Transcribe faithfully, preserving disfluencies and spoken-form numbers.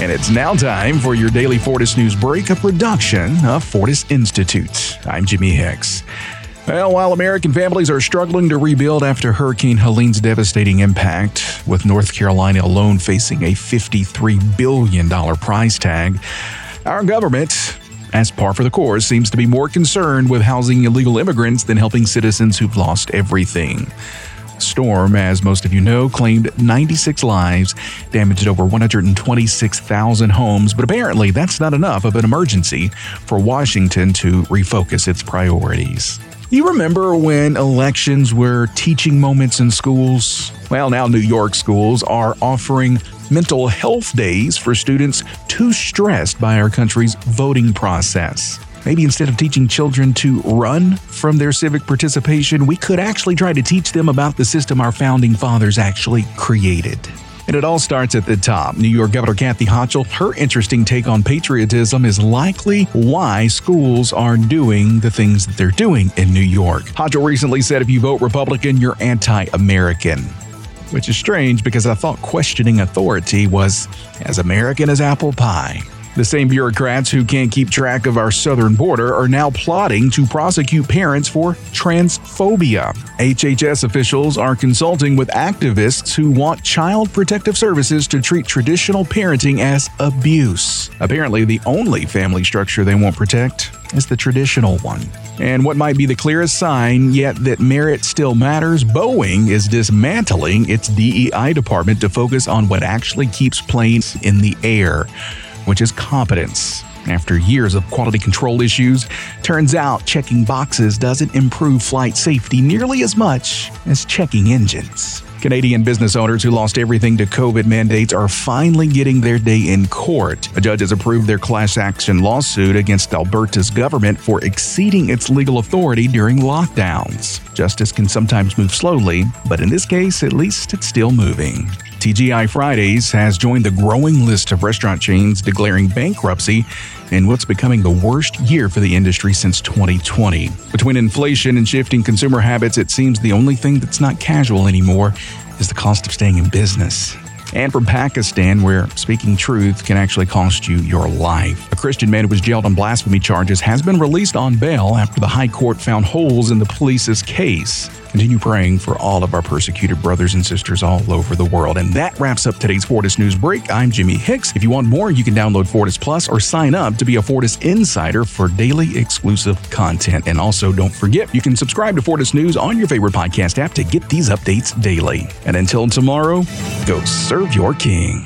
And it's now time for your daily Fortis News Break, a production of Fortis Institute. I'm Jimmy Hicks. Well, while American families are struggling to rebuild after Hurricane Helene's devastating impact, with North Carolina alone facing a fifty-three billion dollars price tag, our government, as par for the course, seems to be more concerned with housing illegal immigrants than helping citizens who've lost everything. The storm, as most of you know, claimed ninety-six lives, damaged over one hundred twenty-six thousand homes, but apparently that's not enough of an emergency for Washington to refocus its priorities. You remember when elections were teaching moments in schools? Well, now New York schools are offering mental health days for students too stressed by our country's voting process. Maybe instead of teaching children to run from their civic participation, we could actually try to teach them about the system our founding fathers actually created. And it all starts at the top. New York Governor Kathy Hochul, her interesting take on patriotism is likely why schools are doing the things that they're doing in New York. Hochul recently said if you vote Republican, you're anti-American. Which is strange because I thought questioning authority was as American as apple pie. The same bureaucrats who can't keep track of our southern border are now plotting to prosecute parents for transphobia. H H S officials are consulting with activists who want Child Protective Services to treat traditional parenting as abuse. Apparently, the only family structure they won't protect is the traditional one. And what might be the clearest sign yet that merit still matters, Boeing is dismantling its D E I department to focus on what actually keeps planes in the air, which is competence. After years of quality control issues, turns out checking boxes doesn't improve flight safety nearly as much as checking engines. Canadian business owners who lost everything to COVID mandates are finally getting their day in court. A judge has approved their class action lawsuit against Alberta's government for exceeding its legal authority during lockdowns. Justice can sometimes move slowly, but in this case, at least it's still moving. T G I Fridays has joined the growing list of restaurant chains declaring bankruptcy in what's becoming the worst year for the industry since twenty twenty. Between inflation and shifting consumer habits, it seems the only thing that's not casual anymore is the cost of staying in business. And from Pakistan, where speaking truth can actually cost you your life. A Christian man who was jailed on blasphemy charges has been released on bail after the High Court found holes in the police's case. Continue praying for all of our persecuted brothers and sisters all over the world. And that wraps up today's Fortis News Break. I'm Jimmy Hicks. If you want more, you can download Fortis Plus or sign up to be a Fortis Insider for daily exclusive content. And also, don't forget, you can subscribe to Fortis News on your favorite podcast app to get these updates daily. And until tomorrow, go serve your king.